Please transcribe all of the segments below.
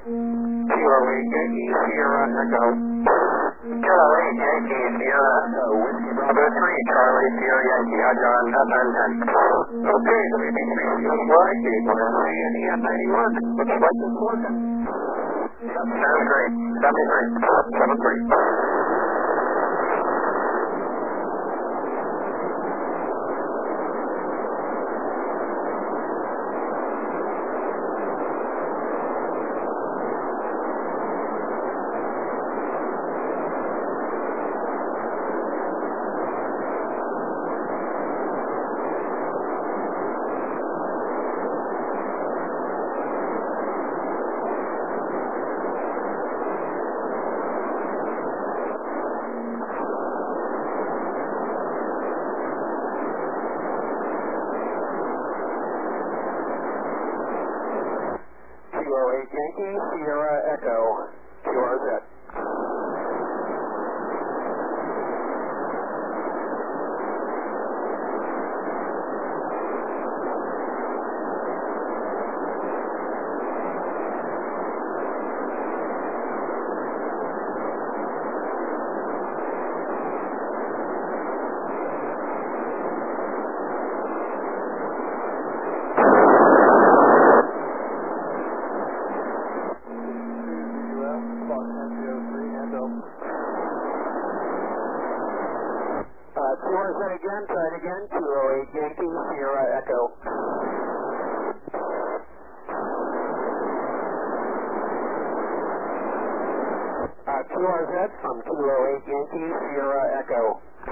Kilo 8 Yankee Sierra Echo. Kilo 8 Yankee Sierra Echo. Whiskey Bravo 3 Charlie Sierra Yankee. John 10. Okay, WB3 feels right. KYSC and EN91. Looks like it's working. Yep, sounds great. 73. 73. Yankee Sierra Echo, QRZ. QRZ again, try it again, 208 Yankee Sierra Echo. QRZ from 208 Yankee Sierra Echo.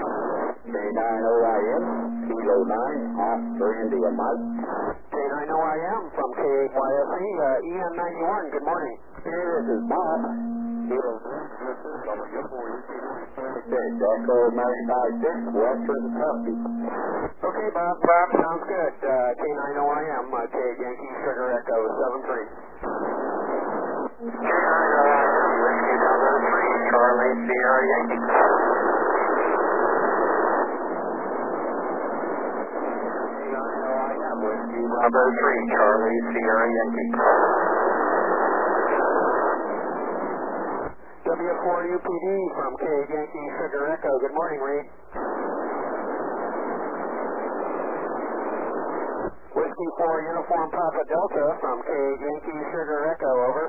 K9OIM, Kilo 9, Oscar India Mike. K9OIM from KYSC, EN91, good morning. Hey, this is Bob. Kilo 9, Echo 956, Western Kentucky. Okay, Bob, sounds good. K9OIM, K Yankee Sugar Echo 73. K9OIM, Whiskey Bravo 3, Charlie Sierra Yankee. K9OIM, Whiskey Bravo 3, Charlie Sierra Yankee. W4UPD from K Yankee Sugar Echo. Good morning, Reed. Whiskey 4 Uniform Papa Delta from K Yankee Sugar Echo, over.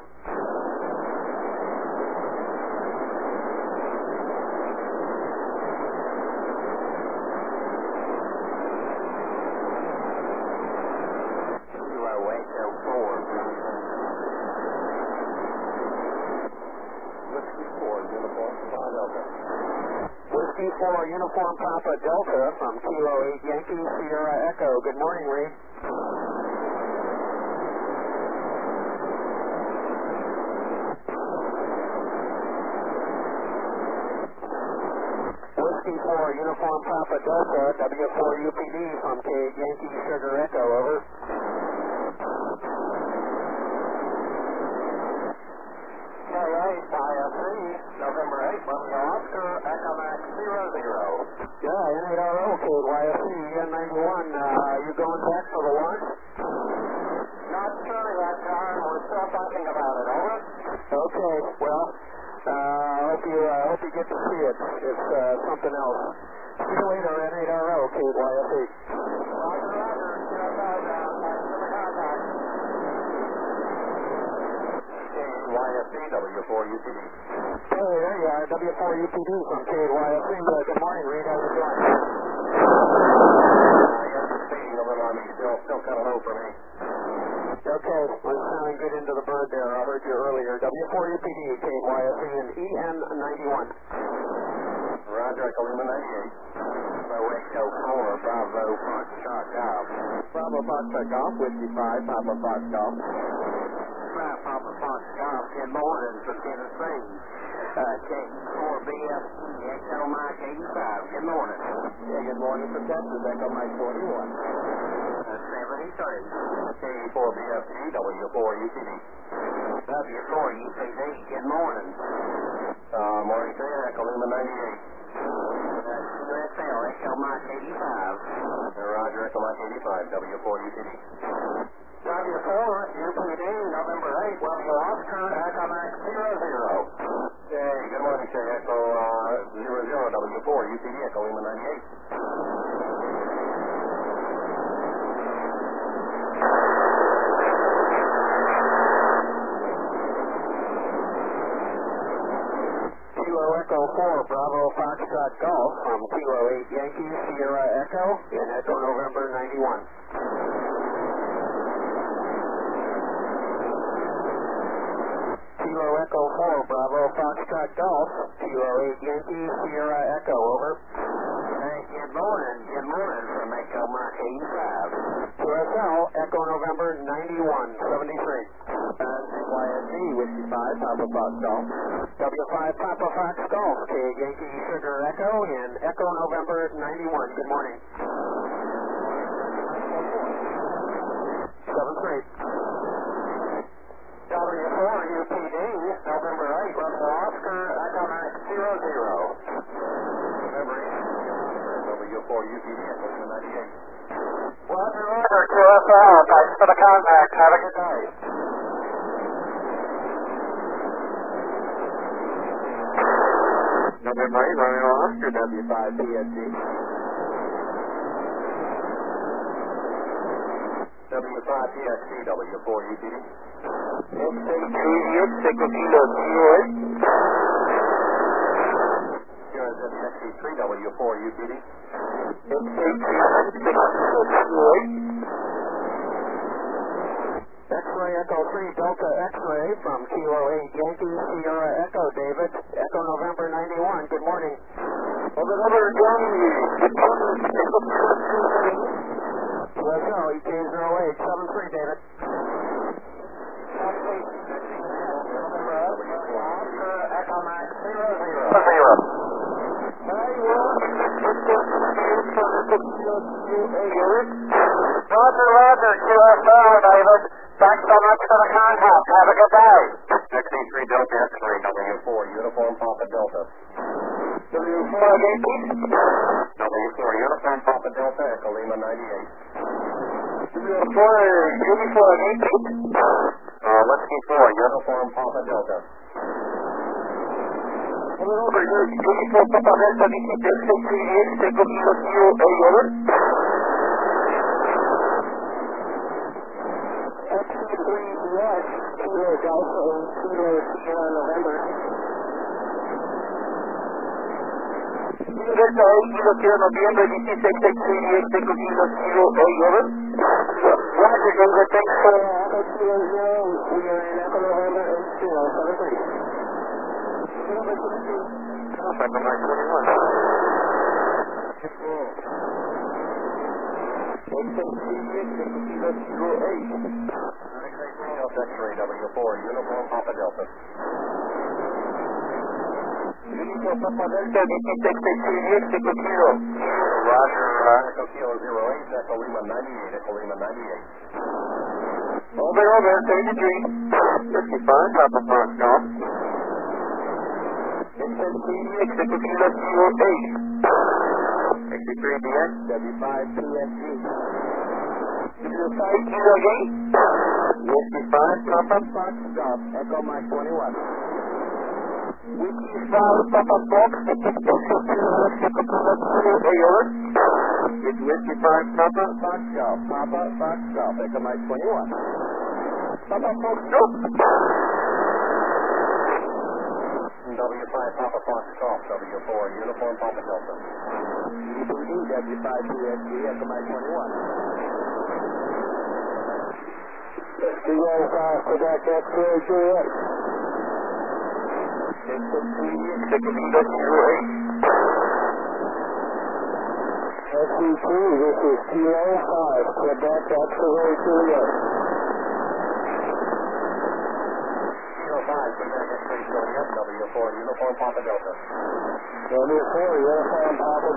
Whiskey 4 Uniform Papa Delta from Kilo 8 Yankee Sierra Echo. Good morning, Reed. Whiskey 4 Uniform Papa Delta, W4UPD from K Yankee Sugar Echo, over. November 8, Oscar, Echo Max 00. Yeah, N8RO code, YFC, EN91. You going back for the launch? Not sure that time. We're still talking about it, over. Okay, well, hope you get to see it. It's something else. See you later, N8RO code, YFC. Roger. YFC, W4UPD. Hey, there you are, W4UPD from KYFC. Good morning, Reed. How you doing? Speaking of it, I'm still kind of low for me. Okay, we're sounding good into the bird there. I heard you earlier. W4UPD, KYFC, and EN91. Roger, Echo Lima 98. Bravo Echo 4, Bravo Foxtrot Golf. Bravo Foxtrot Golf, Whiskey 5, Papa Fox Golf. Papa Fox Golf, good morning from Tennessee. K4BFE, Echo Mike 85, good morning. Yeah, good morning from Texas, Echo Mike 41. 73. K4BFE, W4UPD. W4UPD, good morning. Morning to you, Echo Lima 98. USL, Echo Mike 85. Roger, Echo Mike 85, W4UPD. W4, UPD, November 8, Romeo Oscar, Echo Max 00. Hey, good morning, sir. Echo 00, W4, UPD, Echo Lima 98. Kilo Echo 4, Bravo Foxtrot Golf from Kilo 8 Yankee Sierra Echo in Echo November 91. Kilo Echo 4, Bravo Foxtrot Golf, Kilo 8 Yankee Sierra Echo, over. Hey, good morning from Echo Mark 85. QSL, Echo November 91, 73. YSC, Whiskey 5, Papa Fox Golf. W5 Papa Fox Golf, K Yankee Sugar Echo in Echo November 91. Good morning. 7-3. W4 UPD, November 8, Bravo Oscar, Echo Max 00. November 8, W4 UPD, Echo Lima 98. Roger, QSL, thanks for the contact. Have a good day. November 8, Romeo Oscar, W5 PSG. W5 PSG, W4 UPD. Juliet, Echo Kilo 08. USFXC3, W4 UPD. X-Ray Echo 3 Delta X-Ray from Kilo 8 Yankee Sierra Echo, David, Echo November 91. Good morning. Over, Johnny. QSL EK08, 7-3, David. Echo Max 00. Roger, QSL, David. Thanks so much for the contact. Have a good day. XC3 Delta X-Ray, W4, Uniform Papa Delta. W4 Yankee. W4 Uniform Papa Delta, Echo Lima 98. W4 Yankee. Whiskey 4, Uniform Papa Delta. Over, Uniform Papa Delta, VC638, Echo Kilo 08, over. XC3ES, Kilo Delta, Kilo Sierra November. Delta 8, Kilo Sierra November, VC638, Echo Kilo 08, over. Roger, David, thanks for Echo Kilo 0. We are in Echo November 8073. Echo Mark 21. X-Ray W4, Uniform Papa Delta. Uniform Papa Delta, VC638, Echo Kilo. Roger, Echo Kilo 08, Echo Lima 98, Echo Lima 98. Over, 33. 55, Papa Fox Golf. Echo Kilo 08. XC3DX, W5 PSG. W5 Kilo Yankee. Whiskey 5, Papa Fox Golf, Echo Mike 21. Whiskey 5 Papa Fox, Echo Kilo 08, over. It's Whiskey 5, Papa Fox Golf, Papa Fox Golf, Echo Mike 21. Papa Fox, go. W5 Papa Fox Golf, W4, Uniform Papa Delta. UPD, W5 PSG, Echo Mike 21. Kilo 5, Quebec X-Ray Juliet. Echo Kilo 08. SC3, this is Kilo 5, Quebec X-Ray Juliet. Kilo 5, Quebec X-Ray Juliet, W4, Uniform Papa Delta. W4, Uniform Papa